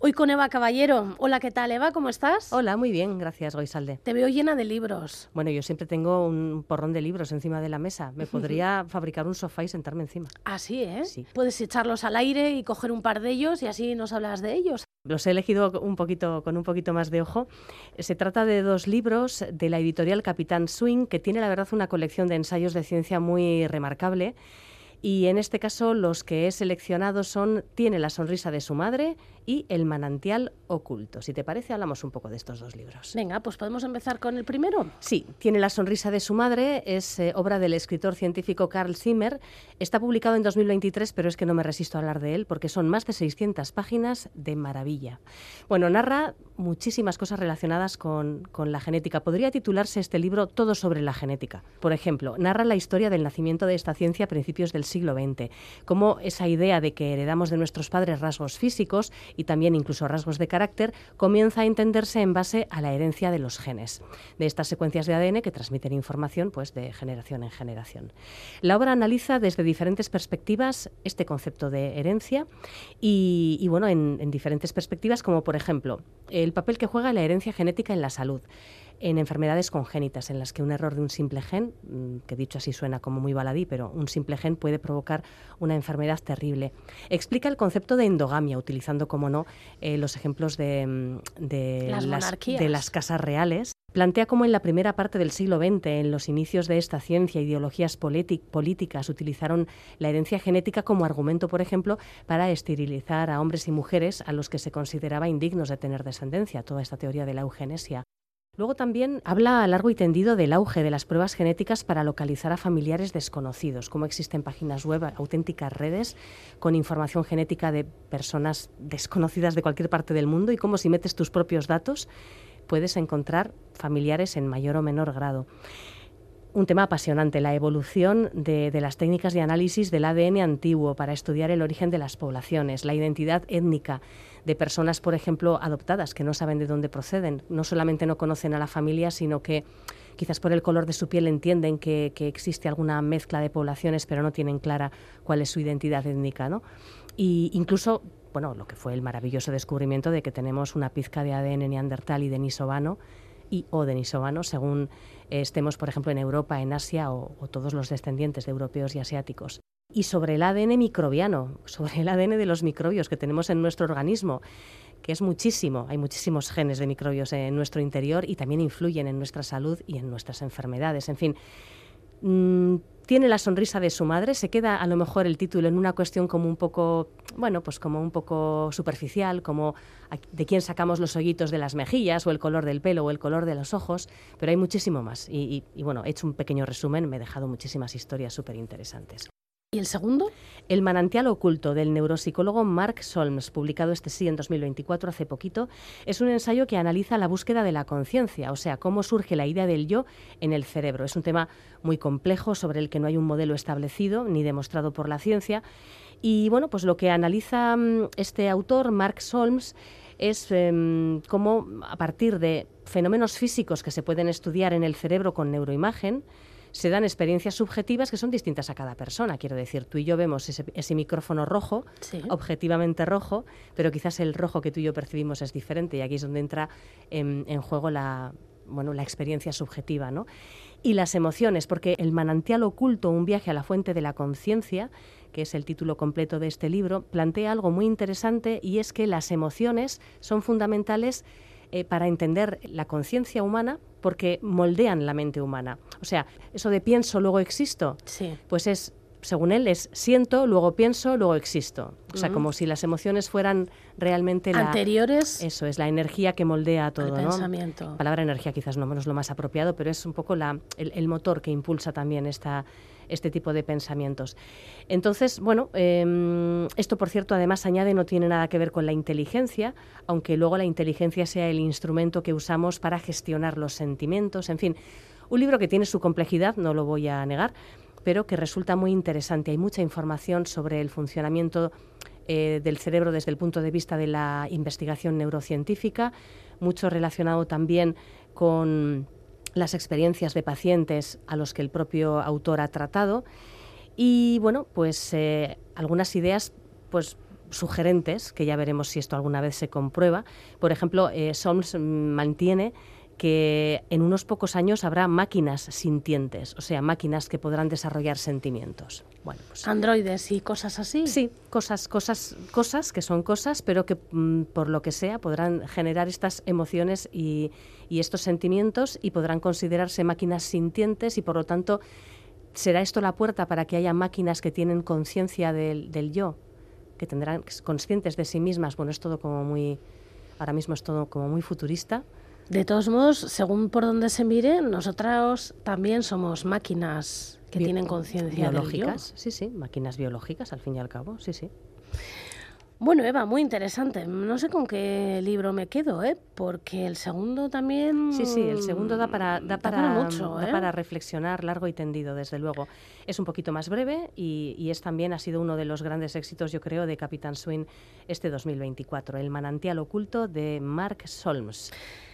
Hoy con Eva Caballero. Hola, ¿qué tal, Eva? ¿Cómo estás? Hola, muy bien, gracias, Goizalde. Te veo llena de libros. Bueno, yo siempre tengo un porrón de libros encima de la mesa. Me podría fabricar un sofá y sentarme encima. Así, ¿eh? Sí. Puedes echarlos al aire y coger un par de ellos y así nos hablas de ellos. Los he elegido con un poquito más de ojo. Se trata de 2 libros de la editorial Capitán Swing, que tiene, la verdad, una colección de ensayos de ciencia muy remarcable. Y en este caso los que he seleccionado son Tiene la sonrisa de su madre y El manantial oculto. Si te parece, hablamos un poco de estos 2 libros. Venga, pues podemos empezar con el primero. Sí, Tiene la sonrisa de su madre, es obra del escritor científico Carl Zimmer. Está publicado en 2023, pero es que no me resisto a hablar de él porque son más de 600 páginas de maravilla. Bueno, narra muchísimas cosas relacionadas con la genética. Podría titularse este libro Todo sobre la genética. Por ejemplo, narra la historia del nacimiento de esta ciencia a principios del siglo XX, cómo esa idea de que heredamos de nuestros padres rasgos físicos y también incluso rasgos de carácter comienza a entenderse en base a la herencia de los genes, de estas secuencias de ADN que transmiten información pues, de generación en generación. La obra analiza desde diferentes perspectivas este concepto de herencia y bueno, en diferentes perspectivas, como por ejemplo el papel que juega la herencia genética en la salud, en enfermedades congénitas en las que un error de un simple gen, que dicho así suena como muy baladí, pero un simple gen puede provocar una enfermedad terrible. Explica el concepto de endogamia, utilizando, como no, los ejemplos de las casas reales. Plantea cómo en la primera parte del siglo XX, en los inicios de esta ciencia, ideologías políticas utilizaron la herencia genética como argumento, por ejemplo, para esterilizar a hombres y mujeres a los que se consideraba indignos de tener descendencia, toda esta teoría de la eugenesia. Luego también habla a largo y tendido del auge de las pruebas genéticas para localizar a familiares desconocidos, cómo existen páginas web, auténticas redes con información genética de personas desconocidas de cualquier parte del mundo y cómo si metes tus propios datos puedes encontrar familiares en mayor o menor grado. Un tema apasionante, la evolución de las técnicas de análisis del ADN antiguo para estudiar el origen de las poblaciones, la identidad étnica de personas, por ejemplo, adoptadas, que no saben de dónde proceden. No solamente no conocen a la familia, sino que quizás por el color de su piel entienden que existe alguna mezcla de poblaciones, pero no tienen clara cuál es su identidad étnica, ¿no? Y incluso, bueno, lo que fue el maravilloso descubrimiento de que tenemos una pizca de ADN neandertal y denisovano, o denisovano, según estemos, por ejemplo, en Europa, en Asia o todos los descendientes de europeos y asiáticos. Y sobre el ADN microbiano, sobre el ADN de los microbios que tenemos en nuestro organismo, que es muchísimo, hay muchísimos genes de microbios en nuestro interior y también influyen en nuestra salud y en nuestras enfermedades. En fin, Tiene la sonrisa de su madre, se queda a lo mejor el título en una cuestión como un poco, bueno, pues como un poco superficial, como de quién sacamos los hoyitos de las mejillas o el color del pelo o el color de los ojos, pero hay muchísimo más. Y bueno, he hecho un pequeño resumen, me he dejado muchísimas historias súper interesantes. ¿Y el segundo? El manantial oculto, del neuropsicólogo Mark Solms, publicado en 2024, hace poquito, es un ensayo que analiza la búsqueda de la conciencia, o sea, cómo surge la idea del yo en el cerebro. Es un tema muy complejo sobre el que no hay un modelo establecido ni demostrado por la ciencia. Y bueno, pues lo que analiza este autor, Mark Solms, es cómo a partir de fenómenos físicos que se pueden estudiar en el cerebro con neuroimagen, se dan experiencias subjetivas que son distintas a cada persona. Quiero decir, tú y yo vemos ese micrófono rojo, sí, objetivamente rojo, pero quizás el rojo que tú y yo percibimos es diferente y aquí es donde entra en juego la experiencia subjetiva, ¿no? Y las emociones, porque el manantial oculto, un viaje a la fuente de la conciencia, que es el título completo de este libro, plantea algo muy interesante y es que las emociones son fundamentales para entender la conciencia humana porque moldean la mente humana. O sea, eso de pienso, luego existo, sí, pues es, según él, es siento, luego pienso, luego existo. O sea, como si las emociones fueran realmente anteriores. Eso es, la energía que moldea todo, el ¿no? Pensamiento. La palabra energía quizás no es lo más apropiado, pero es un poco el motor que impulsa también este tipo de pensamientos. Entonces, bueno, esto, por cierto, además añade, no tiene nada que ver con la inteligencia, aunque luego la inteligencia sea el instrumento que usamos para gestionar los sentimientos. En fin, un libro que tiene su complejidad, no lo voy a negar, pero que resulta muy interesante. Hay mucha información sobre el funcionamiento del cerebro desde el punto de vista de la investigación neurocientífica, mucho relacionado también con las experiencias de pacientes a los que el propio autor ha tratado y, bueno, pues algunas ideas pues sugerentes, que ya veremos si esto alguna vez se comprueba. Por ejemplo, Solms mantiene que en unos pocos años habrá máquinas sintientes, o sea, máquinas que podrán desarrollar sentimientos. Bueno, pues, androides y cosas así. Sí, cosas que son cosas, pero que por lo que sea podrán generar estas emociones y estos sentimientos y podrán considerarse máquinas sintientes y por lo tanto será esto la puerta para que haya máquinas que tienen conciencia del yo, que tendrán conscientes de sí mismas. Bueno, es todo como muy, ahora mismo es todo como muy futurista. De todos modos, según por donde se mire, nosotros también somos máquinas que tienen conciencia biológicas, sí, máquinas biológicas al fin y al cabo, sí. Bueno, Eva, muy interesante. No sé con qué libro me quedo, porque el segundo también... Sí, el segundo da para mucho, da para reflexionar largo y tendido, desde luego. Es un poquito más breve y también ha sido uno de los grandes éxitos, yo creo, de Capitán Swing este 2024, El manantial oculto de Mark Solms.